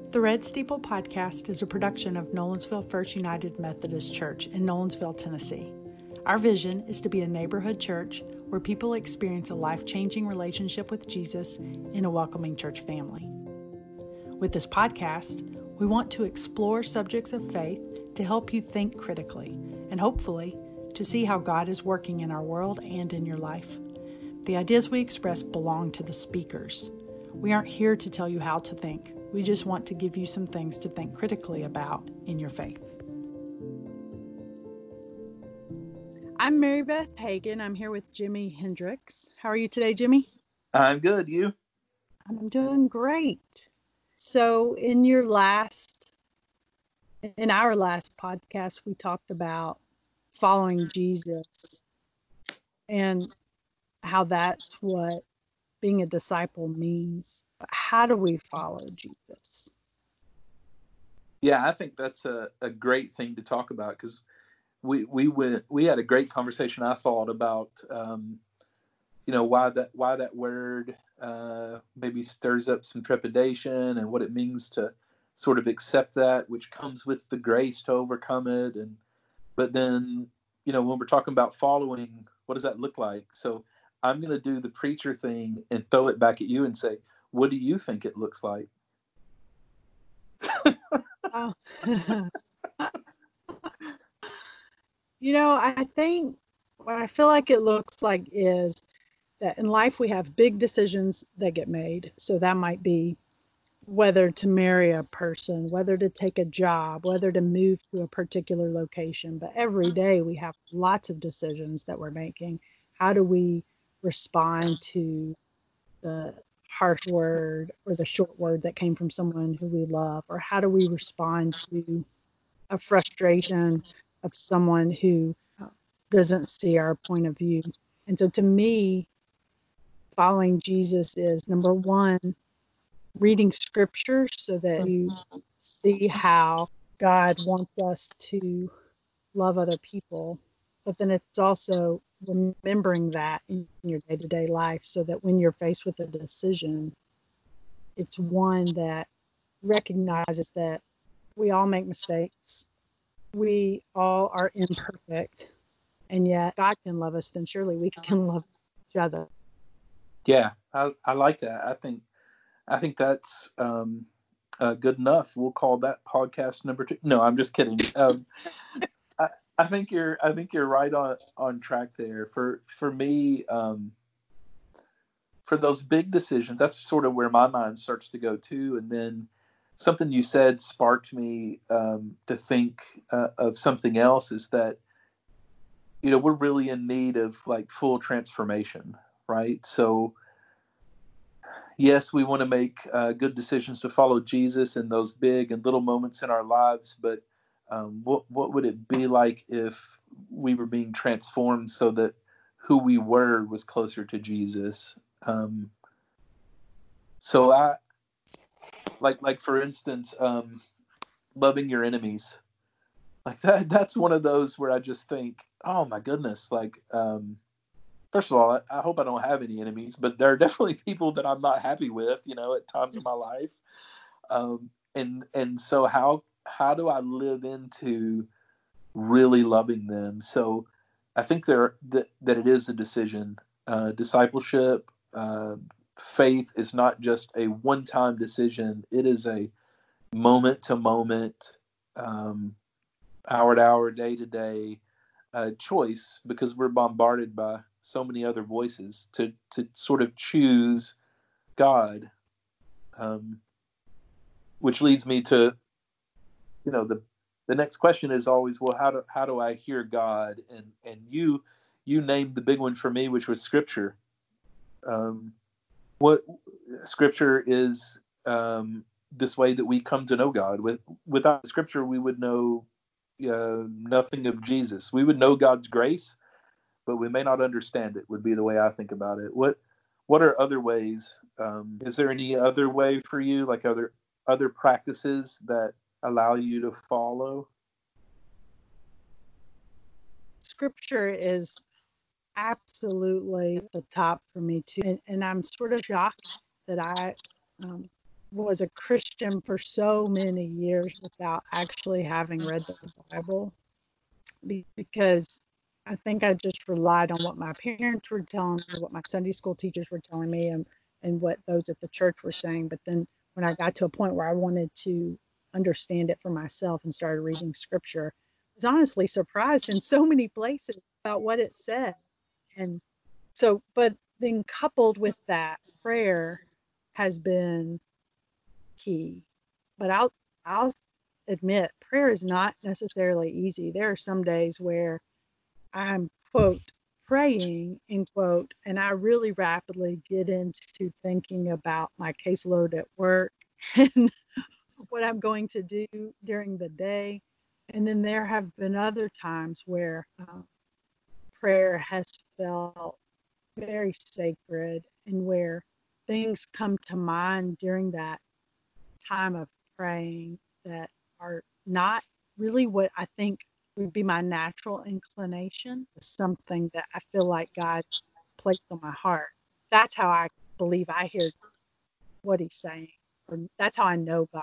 The Red Steeple Podcast is a production of Nolensville First United Methodist Church in Nolensville, Tennessee. Our vision is to be a neighborhood church where people experience a life-changing relationship with Jesus in a welcoming church family. With this podcast, we want to explore subjects of faith to help you think critically and hopefully to see how God is working in our world and in your life. The ideas we express belong to the speakers. We aren't here to tell you how to think. We just want to give you some things to think critically about in your faith. I'm Mary Beth Hagan. I'm here with Jimmy Hendricks. How are you today, Jimmy? I'm good. You? I'm doing great. So in our last podcast, we talked about following Jesus and how that's what being a disciple means. How do we follow Jesus? Yeah, I think that's a great thing to talk about because we had a great conversation. I thought about why that word maybe stirs up some trepidation and what it means to sort of accept that, which comes with the grace to overcome it. But then when we're talking about following, what does that look like? So I'm going to do the preacher thing and throw it back at you and say, what do you think it looks like? Oh. I think what I feel like it looks like is that in life we have big decisions that get made. So that might be whether to marry a person, whether to take a job, whether to move to a particular location. But every day we have lots of decisions that we're making. How do we respond to the harsh word or the short word that came from someone who we love? Or how do we respond to a frustration of someone who doesn't see our point of view? And so to me, following Jesus is, number one, reading scripture so that you see how God wants us to love other people. But then it's also remembering that in your day-to-day life so that when you're faced with a decision, it's one that recognizes that we all make mistakes. We all are imperfect. And yet God can love us, then surely we can love each other. Yeah, I like that. I think that's good enough. We'll call that podcast number 2. No, I'm just kidding. I think you're right on track there. For me, for those big decisions, that's sort of where my mind starts to go too. And then something you said sparked me to think of something else. Is that we're really in need of like full transformation, right? So yes, we want to make good decisions to follow Jesus in those big and little moments in our lives, but what would it be like if we were being transformed so that who we were was closer to Jesus? So I like for instance, loving your enemies, like that's one of those where I just think, oh my goodness, like first of all, I hope I don't have any enemies, but there are definitely people that I'm not happy with, at times in my life. And so how do I live into really loving them? So I think that it is a decision. Discipleship, faith is not just a one-time decision. It is a moment-to-moment, hour-to-hour, day-to-day choice, because we're bombarded by so many other voices to sort of choose God, which leads me to the next question is always, well, how do I hear God? And you named the big one for me, which was Scripture. What Scripture is, this way that we come to know God. Without Scripture, we would know nothing of Jesus. We would know God's grace, but we may not understand it, would be the way I think about it. What are other ways? Is there any other way for you, like other practices that allow you to follow? Scripture is absolutely the top for me too. And I'm sort of shocked that I was a Christian for so many years without actually having read the Bible, because I think I just relied on what my parents were telling me, what my Sunday school teachers were telling me, and what those at the church were saying. But then when I got to a point where I wanted to understand it for myself and started reading scripture, I was honestly surprised in so many places about what it said. And so, but then coupled with that, prayer has been key. But I'll admit prayer is not necessarily easy. There are some days where I'm, quote, praying, end quote, and I really rapidly get into thinking about my caseload at work and what I'm going to do during the day. And then there have been other times where prayer has felt very sacred, and where things come to mind during that time of praying that are not really what I think would be my natural inclination, something that I feel like God placed on my heart. That's how I believe I hear what he's saying, or that's how I know God.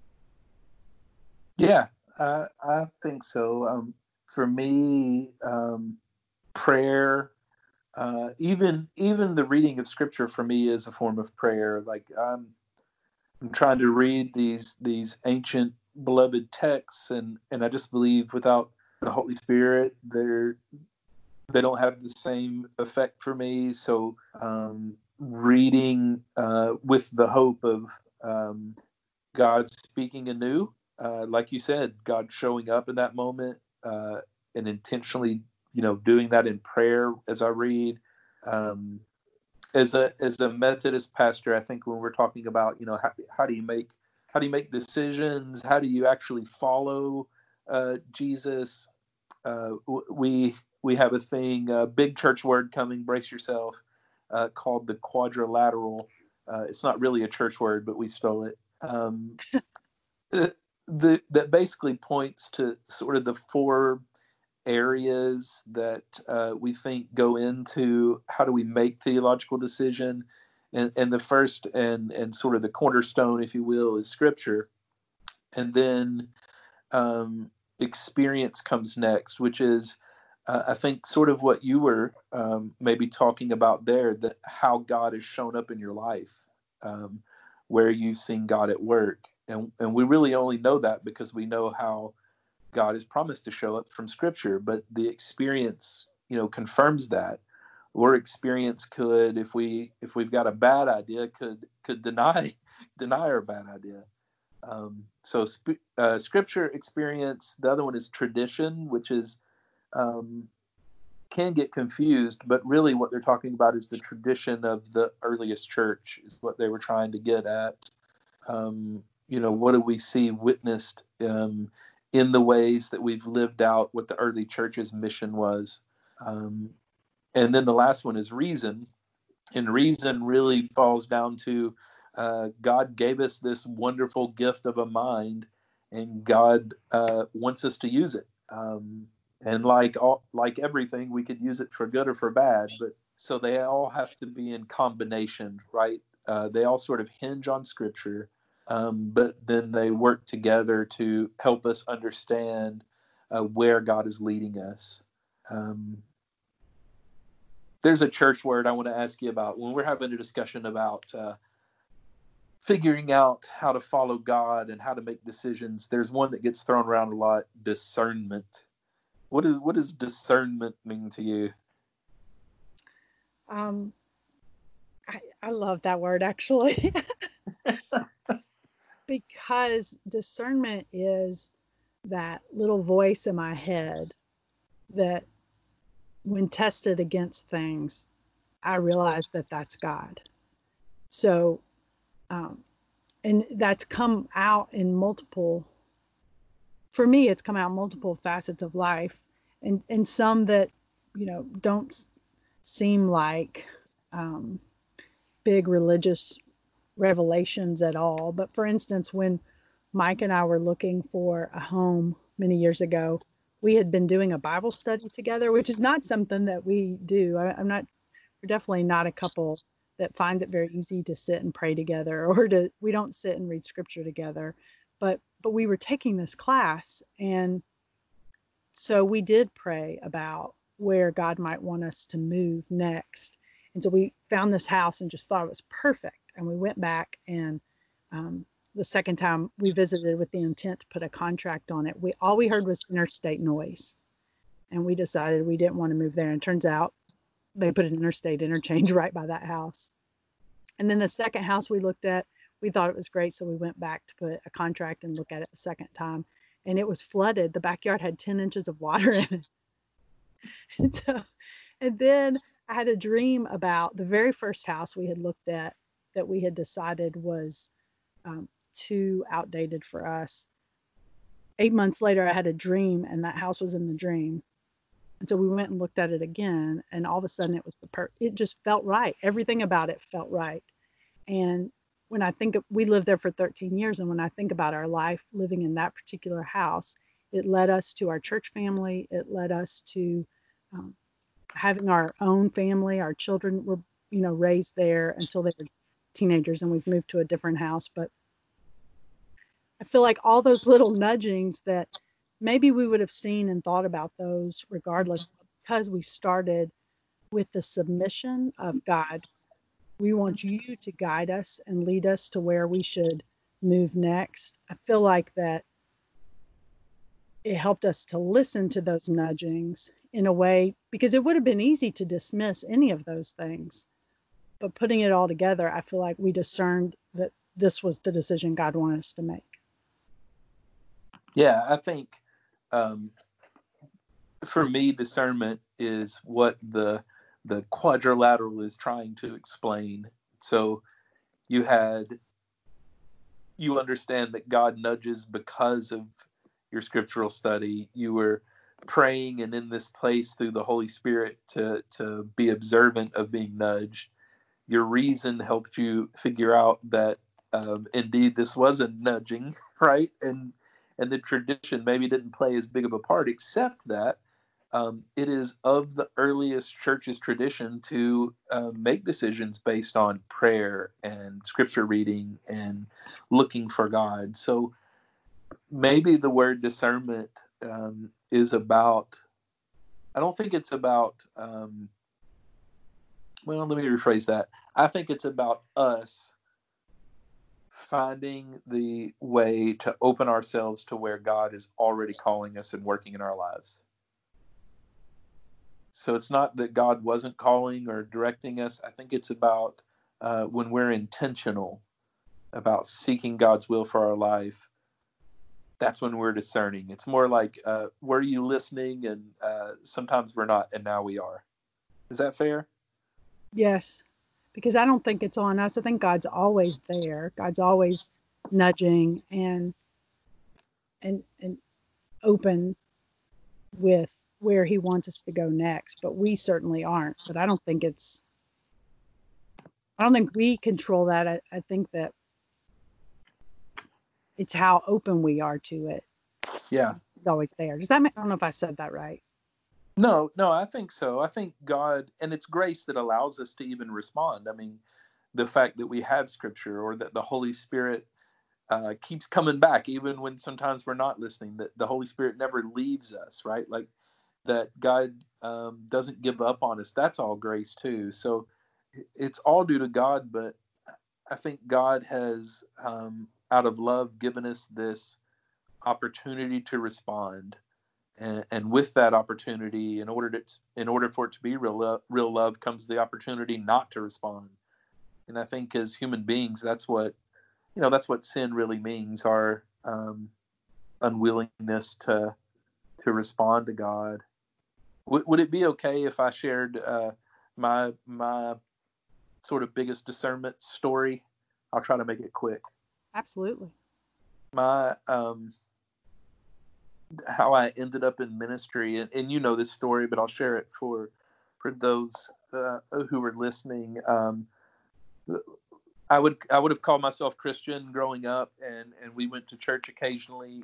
Yeah, I think so. For me, prayer, even the reading of scripture for me is a form of prayer. Like I'm trying to read these ancient beloved texts, and I just believe without the Holy Spirit, they don't have the same effect for me. So reading with the hope of God speaking anew, like you said, God showing up in that moment, and intentionally, doing that in prayer as I read. Um, as a Methodist pastor, I think when we're talking about, how do you make decisions, how do you actually follow Jesus, we have a thing, big church word coming, brace yourself, called the quadrilateral. It's not really a church word, but we stole it. That basically points to sort of the four areas that we think go into how do we make theological decision, and the first and sort of the cornerstone, if you will, is scripture, and then experience comes next, which is I think sort of what you were maybe talking about there, that how God has shown up in your life, where you've seen God at work, and we really only know that because we know how God has promised to show up from Scripture, but the experience, confirms that. Or experience could, if we've got a bad idea, could deny our bad idea. So Scripture, experience. The other one is tradition, which is can get confused, but really what they're talking about is the tradition of the earliest church is what they were trying to get at. What do we see witnessed in the ways that we've lived out what the early church's mission was. And then the last one is reason. And reason really falls down to God gave us this wonderful gift of a mind, and God wants us to use it. And like everything, we could use it for good or for bad, but so they all have to be in combination, right? They all sort of hinge on Scripture, but then they work together to help us understand where God is leading us. There's a church word I want to ask you about when we're having a discussion about figuring out how to follow God and how to make decisions. There's one that gets thrown around a lot: discernment. What does discernment mean to you? I love that word, actually. Because discernment is that little voice in my head that, when tested against things, I realize that that's God. So, and that's come out in multiple, for me, it's come out in multiple facets of life, and some that, don't seem like big religious revelations at all. But for instance, when Mike and I were looking for a home many years ago, we had been doing a Bible study together, which is not something that we do. I'm not, we're definitely not a couple that finds it very easy to sit and pray together, or we don't sit and read scripture together, but we were taking this class, and so we did pray about where God might want us to move next. And so we found this house and just thought it was perfect. And we went back, and the second time we visited with the intent to put a contract on it, all we heard was interstate noise. And we decided we didn't want to move there. And it turns out they put an interstate interchange right by that house. And then the second house we looked at, we thought it was great. So we went back to put a contract and look at it the second time. And it was flooded. The backyard had 10 inches of water in it. And then I had a dream about the very first house we had looked at that we had decided was too outdated for us. 8 months later, I had a dream, and that house was in the dream. And so we went and looked at it again, and all of a sudden it was it just felt right. Everything about it felt right. And when I think we lived there for 13 years, and when I think about our life living in that particular house, it led us to our church family. It led us to having our own family. Our children were, raised there until they were teenagers, and we've moved to a different house. But I feel like all those little nudgings that maybe we would have seen and thought about those regardless, because we started with the submission of God. We want you to guide us and lead us to where we should move next. I feel like that it helped us to listen to those nudgings in a way, because it would have been easy to dismiss any of those things. But putting it all together, I feel like we discerned that this was the decision God wanted us to make. Yeah, I think for me, discernment is what the quadrilateral is trying to explain. So you understand that God nudges because of your scriptural study. You were praying and in this place through the Holy Spirit to be observant of being nudged. Your reason helped you figure out that indeed this was a nudging, right? And the tradition maybe didn't play as big of a part, except that it is of the earliest church's tradition to make decisions based on prayer and scripture reading and looking for God. So maybe the word discernment is about, I don't think it's about, well, let me rephrase that. I think it's about us finding the way to open ourselves to where God is already calling us and working in our lives. So it's not that God wasn't calling or directing us. I think it's about when we're intentional about seeking God's will for our life, that's when we're discerning. It's more like, were you listening? And sometimes we're not, and now we are. Is that fair? Yes, because I don't think it's on us. I think God's always there. God's always nudging and open with where he wants us to go next, but we certainly aren't. But I don't think we control that. I think that it's how open we are to it. Yeah. It's always there. Does that make, I don't know if I said that right. No, I think so. I think God, and it's grace that allows us to even respond. I mean, the fact that we have scripture, or that the Holy Spirit keeps coming back, even when sometimes we're not listening, that the Holy Spirit never leaves us, right? Like that God doesn't give up on us. That's all grace too. So it's all due to God, but I think God has, out of love, given us this opportunity to respond. And with that opportunity, in order for it to be real love, comes the opportunity not to respond. And I think as human beings, that's what sin really means: our unwillingness to respond to God. Would it be okay if I shared my sort of biggest discernment story? I'll try to make it quick. Absolutely. My how I ended up in ministry, and you know this story, but I'll share it for those who were listening. I would have called myself Christian growing up, and we went to church occasionally.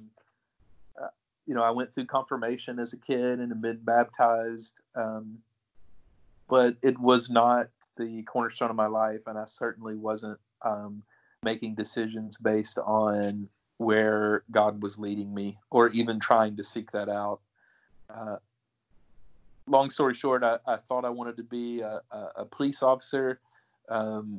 I went through confirmation as a kid and had been baptized, but it was not the cornerstone of my life, and I certainly wasn't making decisions based on where God was leading me or even trying to seek that out. Long story short, I thought I wanted to be a police officer because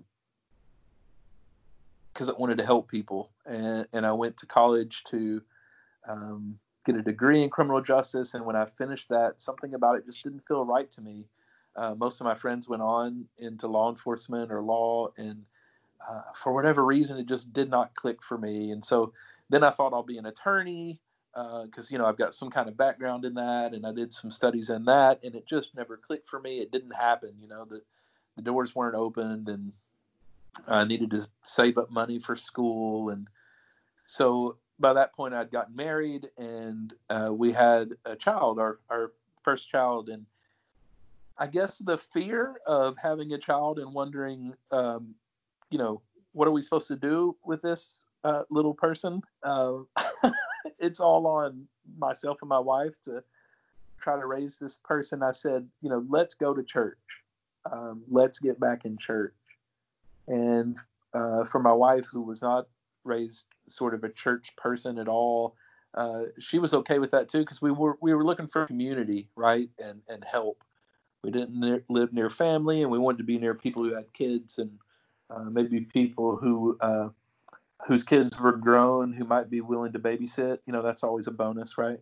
I wanted to help people. And I went to college to get a degree in criminal justice. And when I finished that, something about it just didn't feel right to me. Most of my friends went on into law enforcement or law, and for whatever reason, it just did not click for me. And so then I thought I'll be an attorney because, I've got some kind of background in that, and I did some studies in that, and it just never clicked for me. It didn't happen. The doors weren't opened, and I needed to save up money for school. And so by that point, I'd gotten married, and we had a child, our first child. And I guess the fear of having a child and wondering, what are we supposed to do with this little person? It's all on myself and my wife to try to raise this person. I said, let's go to church. Let's get back in church. And for my wife, who was not raised sort of a church person at all, she was okay with that too, because we were looking for community, right, and help. We didn't live near family, and we wanted to be near people who had kids, and maybe people whose kids were grown who might be willing to babysit. That's always a bonus, right?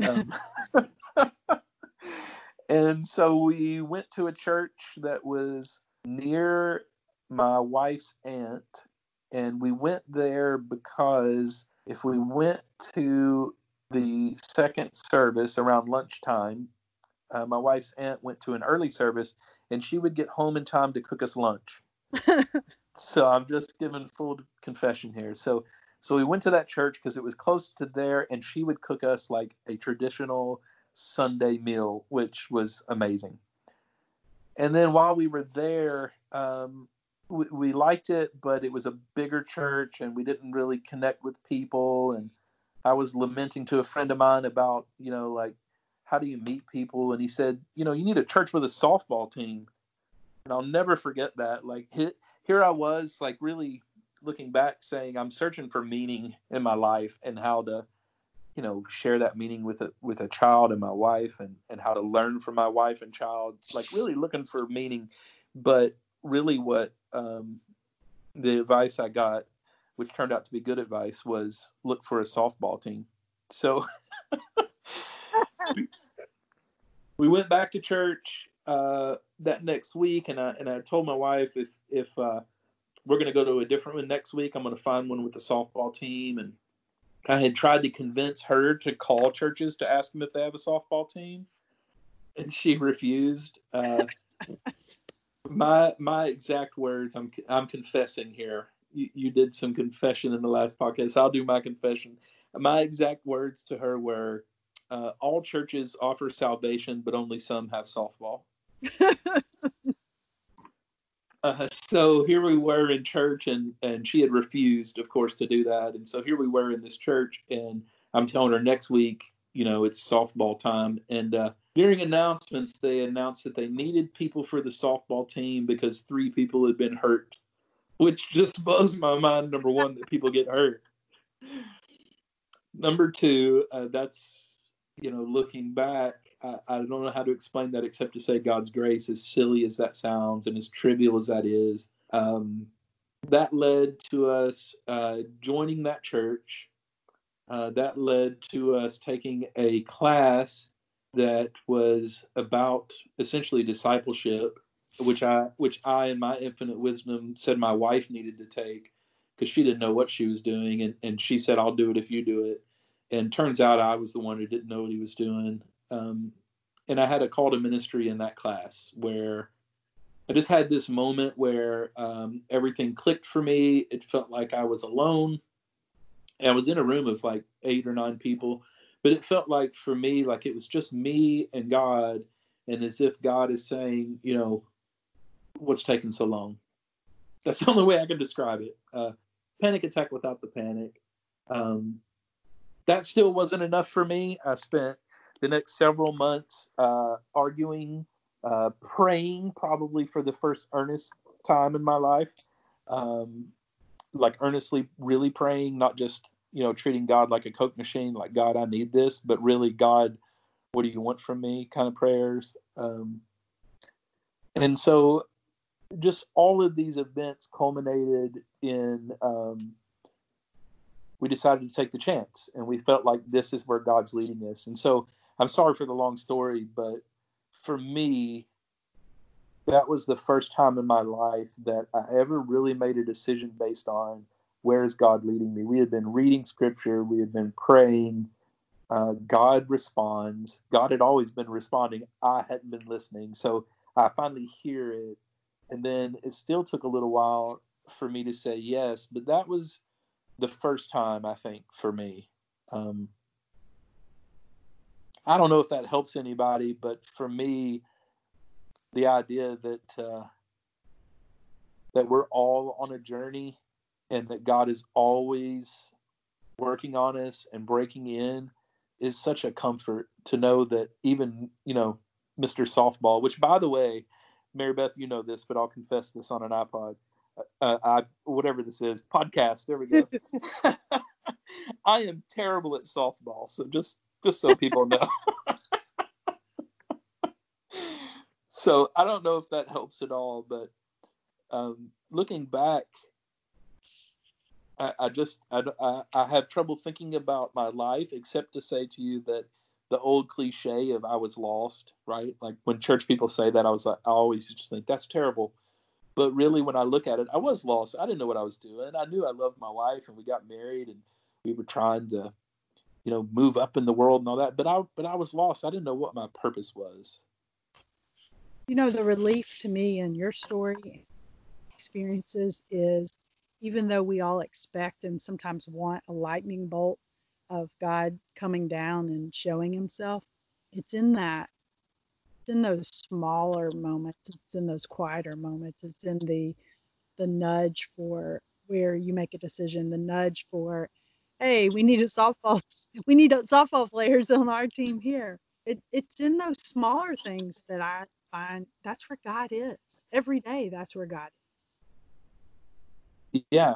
And so we went to a church that was near my wife's aunt, and we went there because if we went to the second service around lunchtime, my wife's aunt went to an early service, and she would get home in time to cook us lunch. So I'm just giving full confession here. So we went to that church because it was close to there, and she would cook us like a traditional Sunday meal, which was amazing. And then while we were there, we liked it, but it was a bigger church, and we didn't really connect with people. And I was lamenting to a friend of mine about, like, how do you meet people? And he said, you need a church with a softball team. And I'll never forget that. Like, here I was, like, really looking back saying I'm searching for meaning in my life and how to, share that meaning with a child and my wife, and how to learn from my wife and child, like really looking for meaning. But really what the advice I got, which turned out to be good advice, was look for a softball team. So we went back to church that next week, and I told my wife if we're going to go to a different one next week, I'm going to find one with a softball team. And I had tried to convince her to call churches to ask them if they have a softball team, and she refused. My exact words, I'm confessing here. You did some confession in the last podcast. I'll do my confession. My exact words to her were, all churches offer salvation, but only some have softball. So here we were in church, and she had refused, of course, to do that. And so here we were in this church, and I'm telling her next week, it's softball time. And during announcements, they announced that they needed people for the softball team because 3 people had been hurt, which just blows my mind. Number one, that people get hurt. Number two, that's, looking back, I don't know how to explain that except to say God's grace, as silly as that sounds and as trivial as that is. That led to us joining that church. That led to us taking a class that was about essentially discipleship, which I, in my infinite wisdom, said my wife needed to take because she didn't know what she was doing. And she said, I'll do it if you do it. And turns out I was the one who didn't know what he was doing. And I had a call to ministry in that class where I just had this moment where everything clicked for me. It felt like I was alone. And I was in a room of like 8 or 9 people, but it felt like for me, like it was just me and God, and as if God is saying, what's taking so long? That's the only way I can describe it. Panic attack without the panic. That still wasn't enough for me. I spent the next several months arguing praying probably for the first earnest time in my life, like earnestly really praying, not just, treating God like a Coke machine, like, God, I need this, but really, God, what do you want from me kind of prayers. And so just all of these events culminated in, we decided to take the chance, and we felt like this is where God's leading us. And so I'm sorry for the long story, but for me, that was the first time in my life that I ever really made a decision based on, where is God leading me? We had been reading scripture. We had been praying. God responds. God had always been responding. I hadn't been listening. So I finally hear it. And then it still took a little while for me to say yes. But that was the first time, I think, for me. I don't know if that helps anybody, but for me, the idea that we're all on a journey, and that God is always working on us and breaking in, is such a comfort to know that even, Mr. Softball, which, by the way, Mary Beth, you know this, but I'll confess this on an iPod, whatever this is, podcast, there we go. I am terrible at softball, so just so people know. So I don't know if that helps at all, but looking back, I have trouble thinking about my life, except to say to you that the old cliche of I was lost, right? Like when church people say that, I always just think that's terrible. But really, when I look at it, I was lost. I didn't know what I was doing. I knew I loved my wife, and we got married, and we were trying to, move up in the world and all that. But I was lost. I didn't know what my purpose was. The relief to me in your story experiences is, even though we all expect and sometimes want a lightning bolt of God coming down and showing himself, it's in those smaller moments, it's in those quieter moments, it's in the nudge for where you make a decision, the nudge for, hey, we need softball players on our team here. It's in those smaller things that I find that's where God is. Every day, that's where God is. Yeah.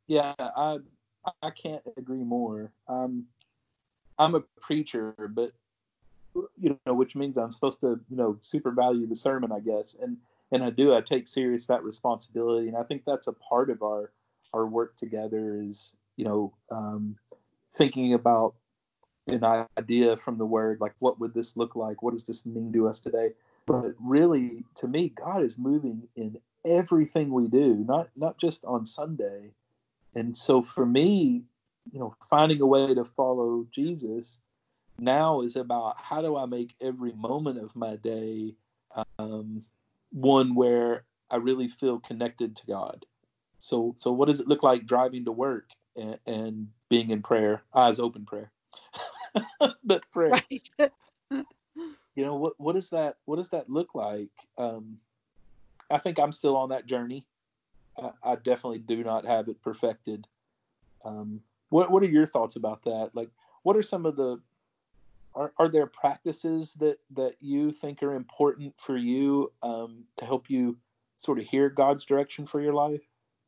I can't agree more. I'm a preacher, but which means I'm supposed to, super value the sermon, I guess. And I do, I take serious that responsibility. And I think that's a part of our work together is, thinking about an idea from the word, like, what would this look like? What does this mean to us today? But really, to me, God is moving in everything we do, not just on Sunday. And so for me, finding a way to follow Jesus now is about, how do I make every moment of my day one where I really feel connected to God. So what does it look like driving to work and being in prayer, eyes open prayer, but prayer? Right. What does that look like? I think I'm still on that journey. I definitely do not have it perfected. What are your thoughts about that? Like, what are some of the are there practices that you think are important for you to help you sort of hear God's direction for your life?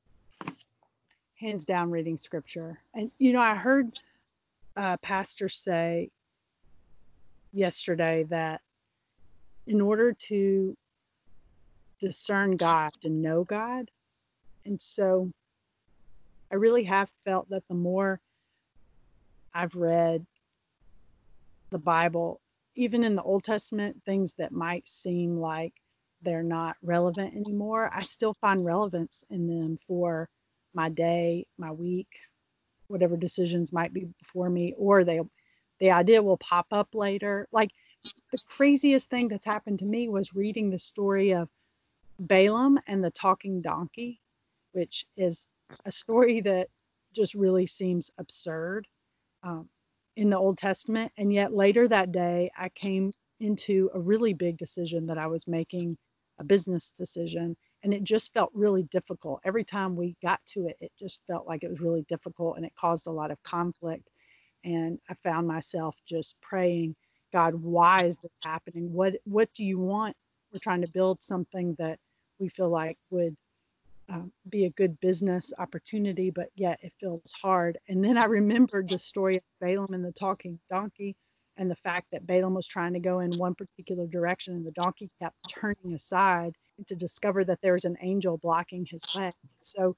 Hands down, reading scripture. And I heard a pastor say yesterday that in order to discern God, to know God, and so I really have felt that the more I've read the Bible, even in the Old Testament, things that might seem like they're not relevant anymore, I still find relevance in them for my day, my week, whatever decisions might be before me, or the idea will pop up later. Like, the craziest thing that's happened to me was reading the story of Balaam and the talking donkey, which is a story that just really seems absurd um, in the Old Testament. And yet later that day, I came into a really big decision that I was making, a business decision. And it just felt really difficult. Every time we got to it, it just felt like it was really difficult, and it caused a lot of conflict. And I found myself just praying, God, why is this happening? What do you want we're trying to build something that we feel like would be a good business opportunity, but yet it feels hard. And then I remembered the story of Balaam and the talking donkey, and the fact that Balaam was trying to go in one particular direction and the donkey kept turning aside, and to discover that there was an angel blocking his way. So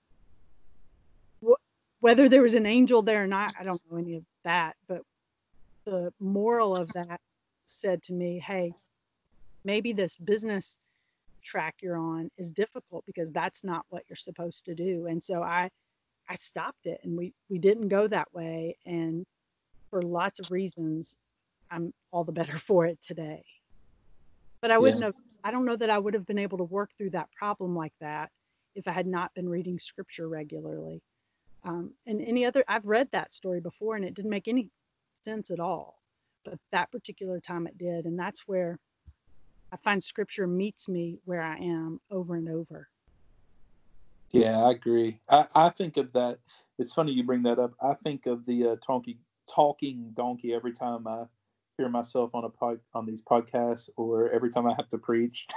whether there was an angel there or not, I don't know any of that, but the moral of that said to me, hey, maybe this business track you're on is difficult because that's not what you're supposed to do. And so I stopped it, and we didn't go that way. And for lots of reasons, I'm all the better for it today. But I don't know that I would have been able to work through that problem like that if I had not been reading scripture regularly. I've read that story before and it didn't make any sense at all. But that particular time it did. And that's where I find scripture meets me where I am over and over. Yeah, I agree. I think of that. It's funny you bring that up. I think of the talking donkey every time I hear myself on these podcasts, or every time I have to preach.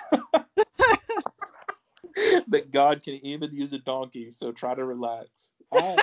That God can even use a donkey, so try to relax. I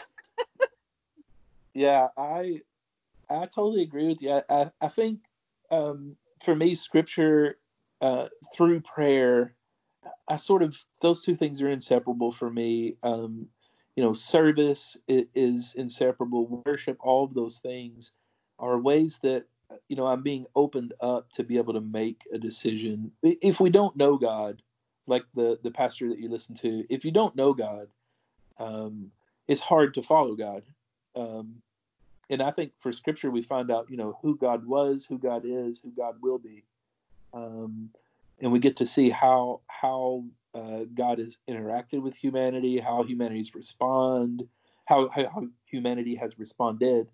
totally agree with you. I think for me, scripture through prayer, those two things are inseparable for me. Service is inseparable. Worship, all of those things are ways that I'm being opened up to be able to make a decision. If we don't know God, like the pastor that you listen to, if you don't know God, it's hard to follow God. And I think for scripture, we find out, who God was, who God is, who God will be. And we get to see how God has interacted with humanity, how humanity's how humanity has responded.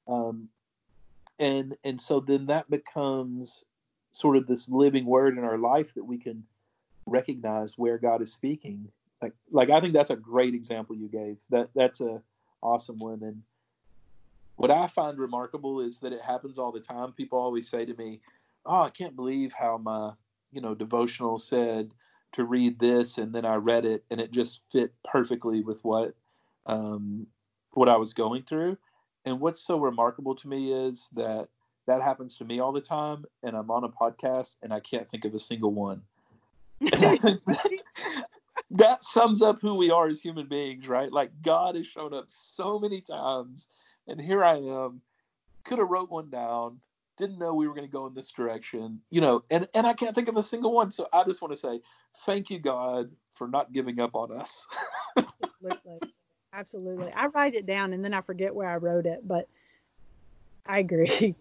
And so then that becomes sort of this living word in our life that we can recognize where God is speaking. Like I think that's a great example you gave. That's a awesome one. And what I find remarkable is that it happens all the time. People always say to me, "Oh, I can't believe how my devotional said to read this," and then I read it and it just fit perfectly with what I was going through. And what's so remarkable to me is that happens to me all the time, and I'm on a podcast and I can't think of a single one. And I think that sums up who we are as human beings, right? Like, God has shown up so many times, and here I am, could have wrote one down, didn't know we were going to go in this direction, and I can't think of a single one. So I just want to say thank you, God, for not giving up on us. Absolutely. I write it down and then I forget where I wrote it, but I agree.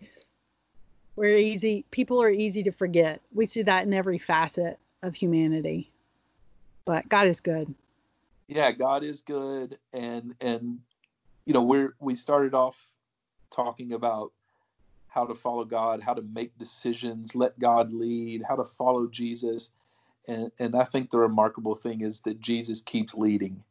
People are easy to forget. We see that in every facet of humanity, but God is good. Yeah, God is good. And we started off talking about how to follow God, how to make decisions, let God lead, how to follow Jesus. And I think the remarkable thing is that Jesus keeps leading.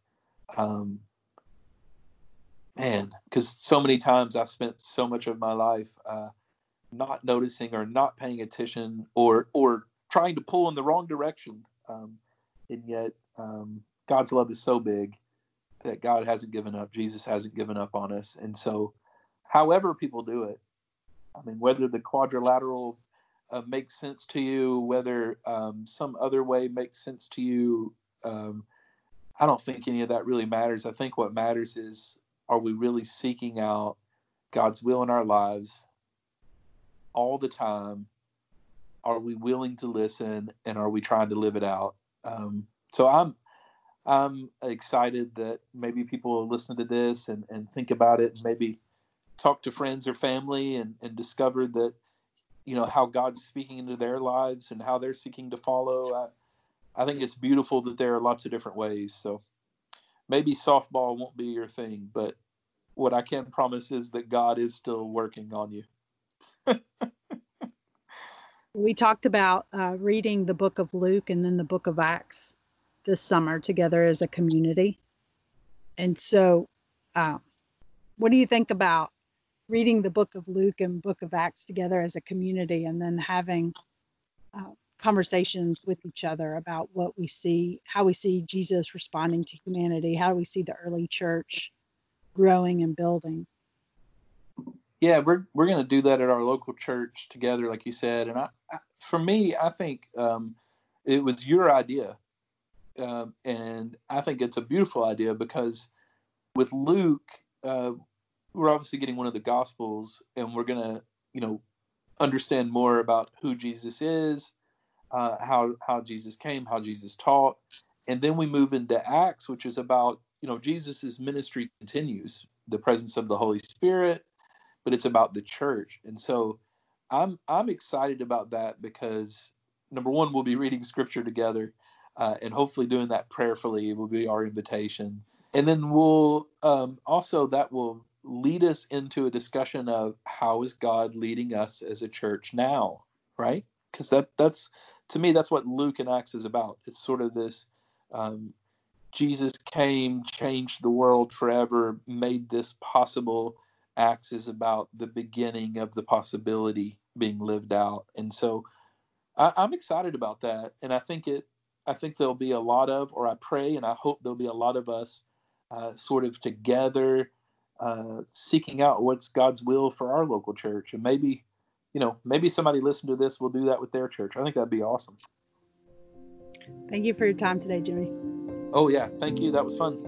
Because so many times I've spent so much of my life not noticing or not paying attention or trying to pull in the wrong direction. And yet God's love is so big that God hasn't given up. Jesus hasn't given up on us. And so however people do it, I mean, whether the quadrilateral makes sense to you, whether some other way makes sense to you, I don't think any of that really matters. I think what matters is, are we really seeking out God's will in our lives all the time? Are we willing to listen, and are we trying to live it out? So I'm excited that maybe people will listen to this and think about it, and maybe talk to friends or family and discover that, how God's speaking into their lives and how they're seeking to follow. I think it's beautiful that there are lots of different ways. So maybe softball won't be your thing, but what I can promise is that God is still working on you. We talked about reading the book of Luke and then the book of Acts this summer together as a community. And so what do you think about reading the book of Luke and book of Acts together as a community, and then having conversations with each other about what we see, how we see Jesus responding to humanity, how we see the early church growing and building. Yeah, we're going to do that at our local church together, like you said. And for me, I think it was your idea, and I think it's a beautiful idea because with Luke, we're obviously getting one of the Gospels, and we're going to, understand more about who Jesus is, how Jesus came, how Jesus taught, and then we move into Acts, which is about Jesus's ministry continues, the presence of the Holy Spirit, but it's about the church. And so I'm excited about that because number one, we'll be reading scripture together, and hopefully doing that prayerfully will be our invitation. And then we'll also, that will lead us into a discussion of how is God leading us as a church now, right? Because that's to me, that's what Luke and Acts is about. It's sort of this Jesus came, changed the world forever, made this possible. Acts is about the beginning of the possibility being lived out. And so I'm excited about that. And I think there'll be a lot of, or I pray and I hope there'll be a lot of us sort of together seeking out what's God's will for our local church. And maybe somebody listening to this will do that with their church. I think that'd be awesome. Thank you for your time today, Jimmy. Oh yeah, thank you. That was fun.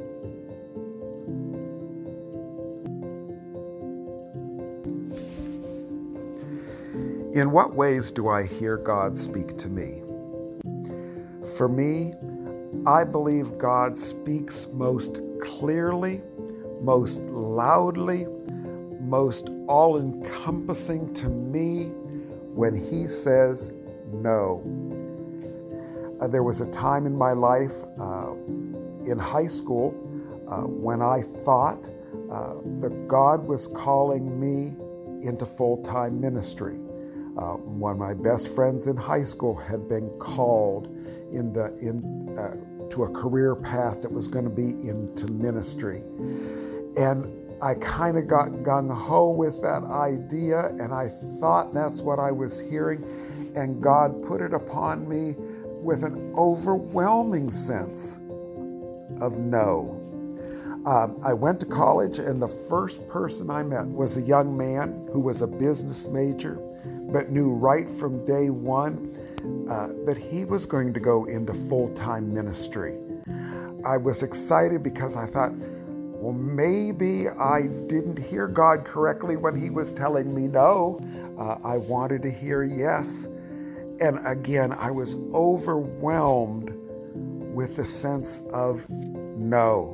In what ways do I hear God speak to me? For me, I believe God speaks most clearly, most loudly, most all-encompassing to me when He says no. There was a time in my life in high school when I thought that God was calling me into full-time ministry. One of my best friends in high school had been called to a career path that was going to be into ministry. And I kind of got gung-ho with that idea, and I thought that's what I was hearing, and God put it upon me with an overwhelming sense of no. I went to college, and the first person I met was a young man who was a business major, but knew right from day one that he was going to go into full-time ministry. I was excited because I thought, well, maybe I didn't hear God correctly when He was telling me no. I wanted to hear yes. And again, I was overwhelmed with the sense of no.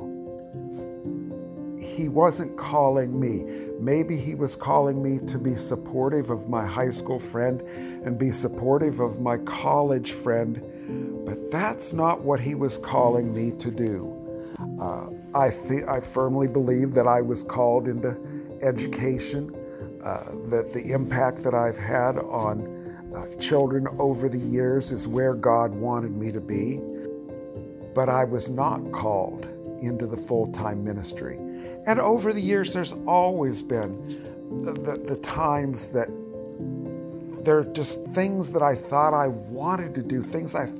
He wasn't calling me. Maybe He was calling me to be supportive of my high school friend and be supportive of my college friend, but that's not what He was calling me to do. I firmly believe that I was called into education, that the impact that I've had on children over the years is where God wanted me to be, but I was not called into the full-time ministry. And over the years, there's always been the times that there are just things that I thought I wanted to do, things I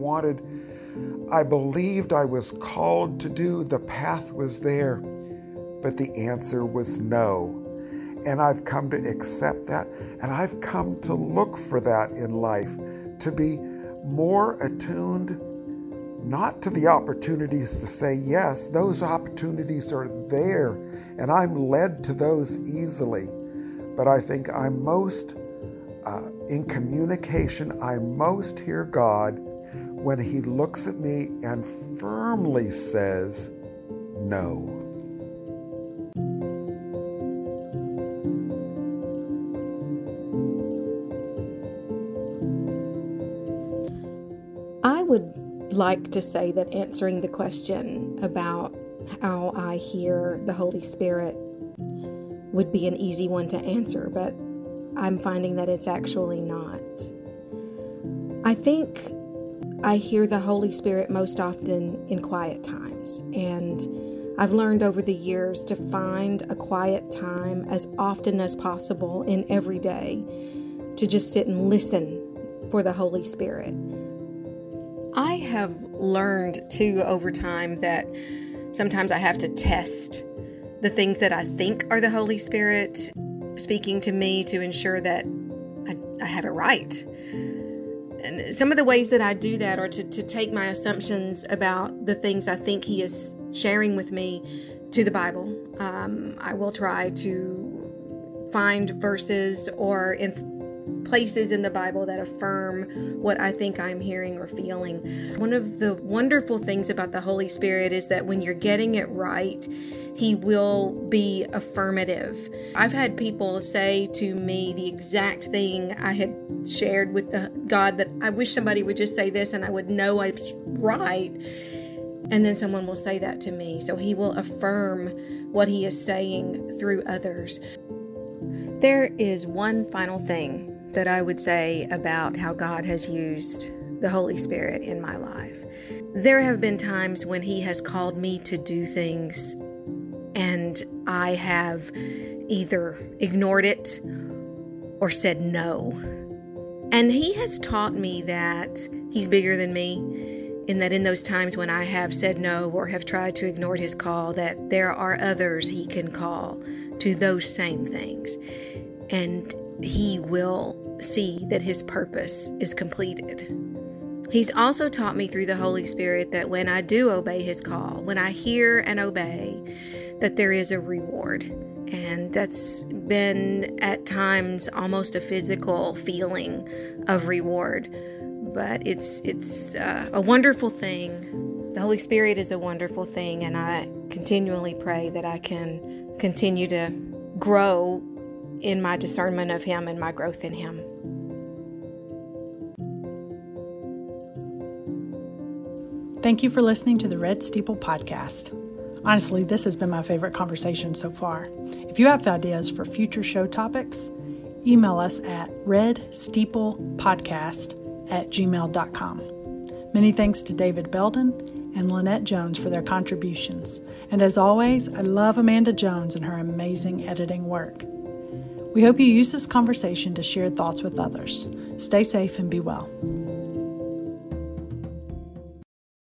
believed I was called to do. The path was there, but the answer was no. And I've come to accept that, and I've come to look for that in life, to be more attuned not to the opportunities to say yes. Those opportunities are there, and I'm led to those easily. But I think I'm most in communication, I most hear God when He looks at me and firmly says no. I would like to say that answering the question about how I hear the Holy Spirit would be an easy one to answer, but I'm finding that it's actually not. I think I hear the Holy Spirit most often in quiet times, and I've learned over the years to find a quiet time as often as possible in every day, to just sit and listen for the Holy Spirit. I have learned too over time that sometimes I have to test the things that I think are the Holy Spirit speaking to me to ensure that I have it right. And some of the ways that I do that are to take my assumptions about the things I think He is sharing with me to the Bible. I will try to find verses or places in the Bible that affirm what I think I'm hearing or feeling. One of the wonderful things about the Holy Spirit is that when you're getting it right, He will be affirmative. I've had people say to me the exact thing I had shared with God, that I wish somebody would just say this and I would know I was right. And then someone will say that to me. So He will affirm what He is saying through others. There is one final thing that I would say about how God has used the Holy Spirit in my life. There have been times when He has called me to do things and I have either ignored it or said no. And He has taught me that He's bigger than me, in that in those times when I have said no or have tried to ignore His call, that there are others He can call to those same things. And He will see that His purpose is completed. He's also taught me through the Holy Spirit that when I do obey His call, when I hear and obey, that there is a reward. And that's been at times almost a physical feeling of reward. But it's a wonderful thing. The Holy Spirit is a wonderful thing, and I continually pray that I can continue to grow in my discernment of Him and my growth in Him. Thank you for listening to the Red Steeple Podcast. Honestly, this has been my favorite conversation so far. If you have ideas for future show topics, email us at redsteeplepodcast@gmail.com. Many thanks to David Belden and Lynette Jones for their contributions. And as always, I love Amanda Jones and her amazing editing work. We hope you use this conversation to share thoughts with others. Stay safe and be well.